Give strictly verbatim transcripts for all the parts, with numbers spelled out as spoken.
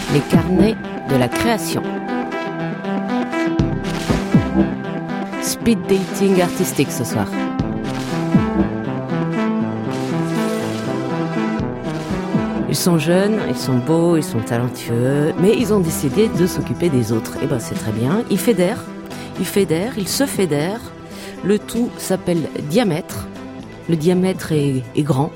Les carnets de la création. Speed dating artistique ce soir. Ils sont jeunes, ils sont beaux, ils sont talentueux, mais ils ont décidé de s'occuper des autres. Et ben c'est très bien. Ils fédèrent, ils fédèrent, ils se fédèrent. Le tout s'appelle diamètre. Le diamètre est, est grand,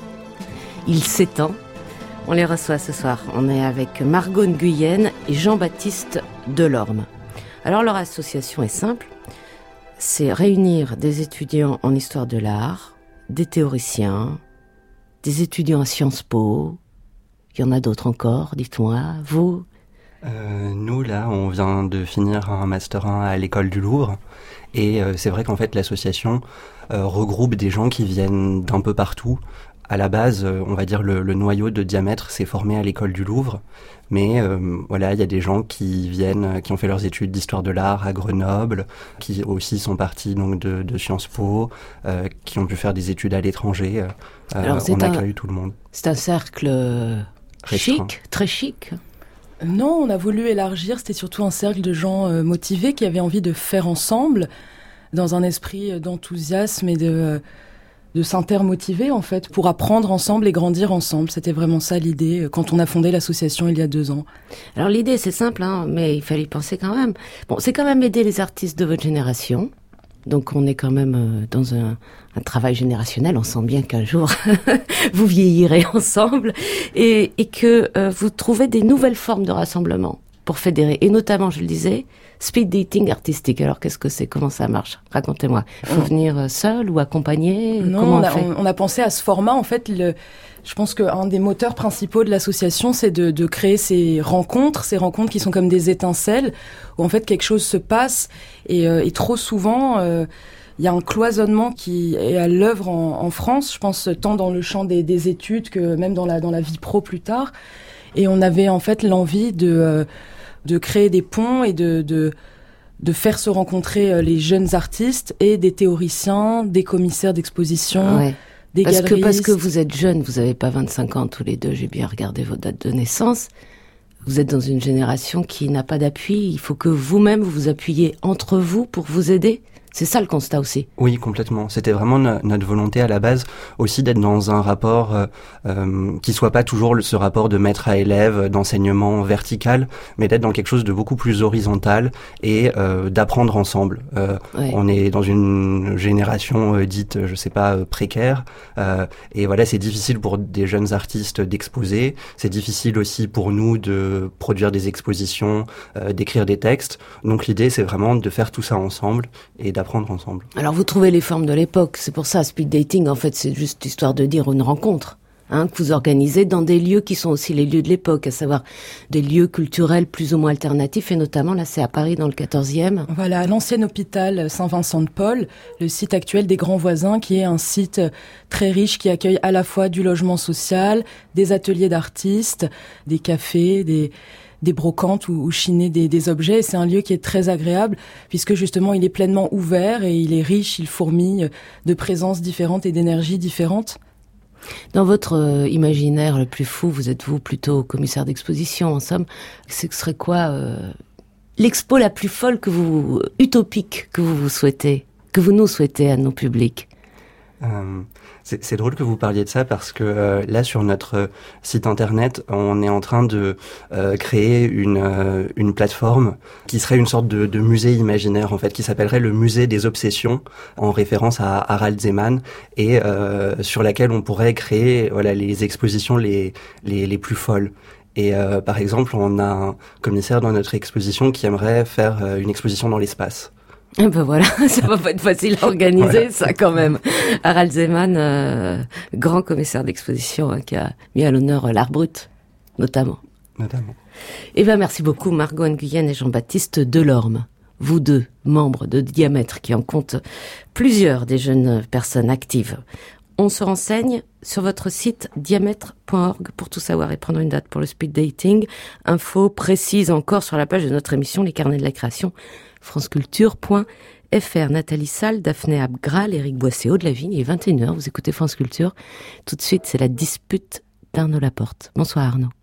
il s'étend. On les reçoit ce soir. On est avec Margot Nguyen et Jean-Baptiste Delorme. Alors leur association est simple, c'est réunir des étudiants en histoire de l'art, des théoriciens, des étudiants à Sciences Po. Il y en a d'autres encore, dites-moi, vous euh, Nous, là, on vient de finir un Master un à l'école du Louvre. Et euh, c'est vrai qu'en fait, l'association euh, regroupe des gens qui viennent d'un peu partout. À la base, euh, on va dire le, le noyau de diamètre s'est formé à l'école du Louvre. Mais euh, voilà, il y a des gens qui viennent, qui ont fait leurs études d'histoire de l'art à Grenoble, qui aussi sont partis donc de, de Sciences Po, euh, qui ont pu faire des études à l'étranger. Euh, Alors, on un, accueille tout le monde. C'est un cercle restreint. Chic, très chic. Non, on a voulu élargir, c'était surtout un cercle de gens euh, motivés qui avaient envie de faire ensemble, dans un esprit d'enthousiasme et de, de s'intermotiver en fait, pour apprendre ensemble et grandir ensemble. C'était vraiment ça l'idée quand on a fondé l'association il y a deux ans. Alors l'idée c'est simple, hein, mais il fallait y penser quand même. Bon, c'est quand même aider les artistes de votre génération. Donc on est quand même euh, dans un, un travail générationnel. On sent bien qu'un jour vous vieillirez ensemble et, et que euh, vous trouvez des nouvelles formes de rassemblement pour fédérer. Et notamment, je le disais, speed dating artistique. Alors qu'est-ce que c'est? Comment ça marche? Racontez-moi. Il faut venir seul ou accompagné? Non, Comment on, on, a, fait on, on a pensé à ce format. En fait, le, je pense qu'un des moteurs principaux de l'association, c'est de, de créer ces rencontres, ces rencontres qui sont comme des étincelles, où en fait quelque chose se passe et, euh, et trop souvent, euh, il y a un cloisonnement qui est à l'œuvre en, en France, je pense tant dans le champ des, des études que même dans la, dans la vie pro plus tard. Et on avait en fait l'envie de, euh, de créer des ponts et de, de, de faire se rencontrer les jeunes artistes et des théoriciens, des commissaires d'exposition, ouais. des parce galeristes. Que, parce que vous êtes jeunes, vous n'avez pas vingt-cinq ans tous les deux, j'ai bien regardé vos dates de naissance. Vous êtes dans une génération qui n'a pas d'appui. Il faut que vous-même vous vous appuyiez entre vous pour vous aider. C'est ça le constat aussi. Oui, complètement. C'était vraiment no- notre volonté à la base aussi d'être dans un rapport euh, euh, qui soit pas toujours le, ce rapport de maître à élève, d'enseignement vertical, mais d'être dans quelque chose de beaucoup plus horizontal et euh, d'apprendre ensemble. Euh, ouais. On est dans une génération euh, dite, je sais pas, euh, précaire, euh, et voilà, c'est difficile pour des jeunes artistes d'exposer. C'est difficile aussi pour nous de produire des expositions, euh, d'écrire des textes. Donc l'idée, c'est vraiment de faire tout ça ensemble et d'apprendre apprendre ensemble. Alors vous trouvez les formes de l'époque, c'est pour ça, speed dating, en fait, c'est juste histoire de dire une rencontre, hein, que vous organisez dans des lieux qui sont aussi les lieux de l'époque, à savoir des lieux culturels plus ou moins alternatifs, et notamment, là, c'est à Paris, dans le quatorzième. Voilà, à l'ancien hôpital Saint-Vincent-de-Paul, le site actuel des Grands Voisins, qui est un site très riche, qui accueille à la fois du logement social, des ateliers d'artistes, des cafés, des... des brocantes ou, ou chiner des, des objets. Et c'est un lieu qui est très agréable puisque justement il est pleinement ouvert et il est riche, il fourmille de présences différentes et d'énergies différentes. Dans votre euh, imaginaire le plus fou, vous êtes vous plutôt commissaire d'exposition en somme, ce serait quoi euh, l'expo la plus folle que vous, utopique que vous vous souhaitez, que vous nous souhaitez à nos publics? Euh, c'est, c'est drôle que vous parliez de ça parce que euh, là sur notre site internet on est en train de euh, créer une euh, une plateforme qui serait une sorte de, de musée imaginaire en fait, qui s'appellerait le musée des obsessions, en référence à Harald Zeman, et euh, sur laquelle on pourrait créer voilà les expositions les les les plus folles. Et euh, par exemple on a un commissaire dans notre exposition qui aimerait faire euh, une exposition dans l'espace. Eh ben voilà, ça va pas être facile à organiser, voilà. Ça quand même. Harald Zeman, euh, grand commissaire d'exposition, hein, qui a mis à l'honneur l'art brut, notamment. Notamment. Eh ben merci beaucoup Margot Nguyen et Jean-Baptiste Delorme. Vous deux, membres de Diamètre, qui en compte plusieurs des jeunes personnes actives. On se renseigne sur votre site diamètre point org pour tout savoir et prendre une date pour le speed dating. Info précise encore sur la page de notre émission Les Carnets de la Création, franceculture point f r. Nathalie Salle, Daphné Abgral, Éric Boissé, Aude Lavigne, il est vingt et une heures, vous écoutez France Culture. Tout de suite, c'est la dispute d'Arnaud Laporte. Bonsoir Arnaud.